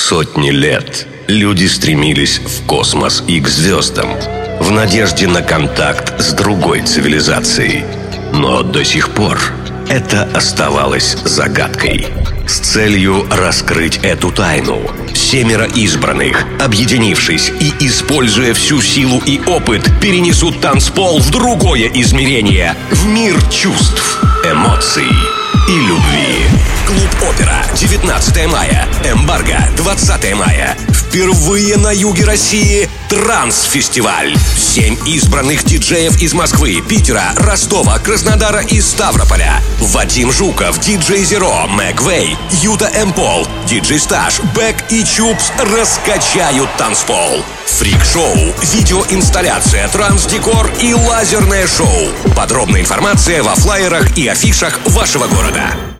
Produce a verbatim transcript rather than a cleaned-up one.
Сотни лет люди стремились в космос и к звездам в надежде на контакт с другой цивилизацией. Но до сих пор это оставалось загадкой. С целью раскрыть эту тайну, семеро избранных, объединившись и используя всю силу и опыт, перенесут танцпол в другое измерение, в мир чувств, эмоций и любви. Клуб Опера, девятнадцатое мая. Эмбарго, двадцатое мая. Впервые на юге России Транс-фестиваль. Семь избранных диджеев из Москвы, Питера, Ростова, Краснодара и Ставрополя. Вадим Жуков, диджей Зеро, Мэгвей, Юта Эмпол, диджей Сташ, Бэк и Чупс раскачают танцпол. Фрик-шоу, видеоинсталляция, транс-декор и лазерное шоу. Подробная информация во флаерах и афишах вашего города.